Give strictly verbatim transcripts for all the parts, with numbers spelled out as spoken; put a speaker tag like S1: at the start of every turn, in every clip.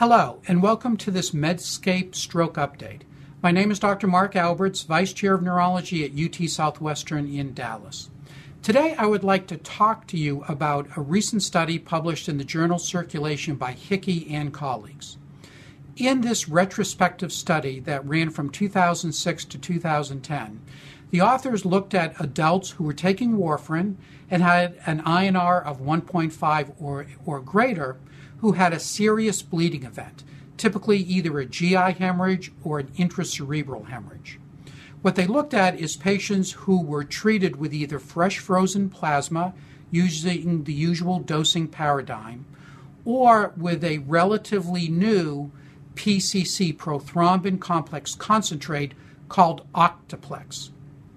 S1: Hello, and welcome to this Medscape Stroke Update. My name is Doctor Mark Alberts, Vice Chair of Neurology at U T Southwestern in Dallas. Today, I would like to talk to you about a recent study published in the journal Circulation by Hickey and colleagues. In this retrospective study that ran from two thousand six to two thousand ten, the authors looked at adults who were taking warfarin and had an I N R of one point five or, or greater who had a serious bleeding event, typically either a G I hemorrhage or an intracerebral hemorrhage. What they looked at is patients who were treated with either fresh frozen plasma using the usual dosing paradigm or with a relatively new P C C, prothrombin complex concentrate, called Octaplex.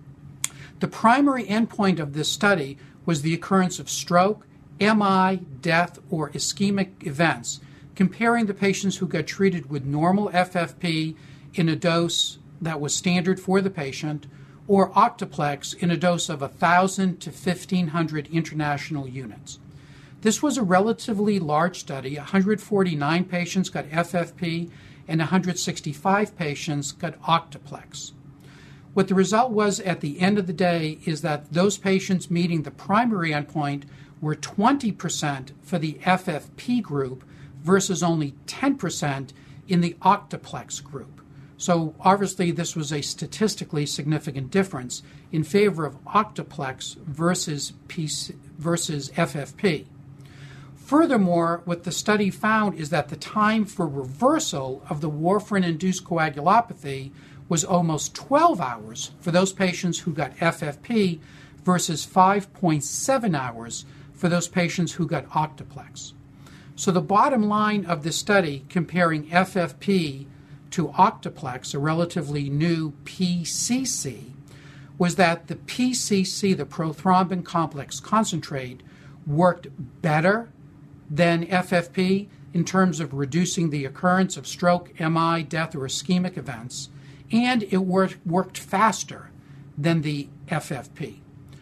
S1: The primary endpoint of this study was the occurrence of stroke, M I, death, or ischemic events, comparing the patients who got treated with normal F F P in a dose that was standard for the patient, or Octaplex in a dose of one thousand to fifteen hundred international units. This was a relatively large study. one hundred forty-nine patients got F F P and one hundred sixty-five patients got Octaplex. What the result was at the end of the day is that those patients meeting the primary endpoint were twenty percent for the F F P group versus only ten percent in the Octaplex group. So obviously this was a statistically significant difference in favor of Octaplex versus, P C, versus F F P. Furthermore, what the study found is that the time for reversal of the warfarin-induced coagulopathy was almost twelve hours for those patients who got F F P versus five point seven hours for those patients who got Octaplex. So the bottom line of this study comparing F F P to Octaplex, a relatively new P C C, was that the P C C, the prothrombin complex concentrate, worked better than F F P in terms of reducing the occurrence of stroke, M I, death, or ischemic events, and it worked, worked faster than the F F P.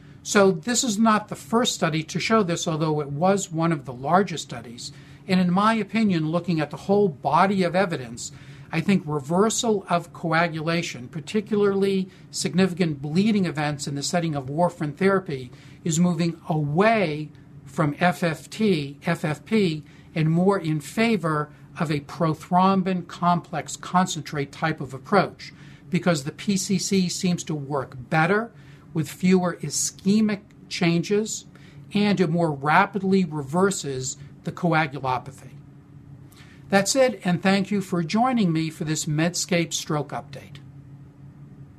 S1: So this is not the first study to show this, although it was one of the largest studies. And in my opinion, looking at the whole body of evidence, I think reversal of coagulation, particularly significant bleeding events in the setting of warfarin therapy, is moving away from F F T, F F P and more in favor of a prothrombin complex concentrate type of approach, because the P C C seems to work better with fewer ischemic changes, and it more rapidly reverses the coagulopathy. That's it, and thank you for joining me for this Medscape Stroke Update.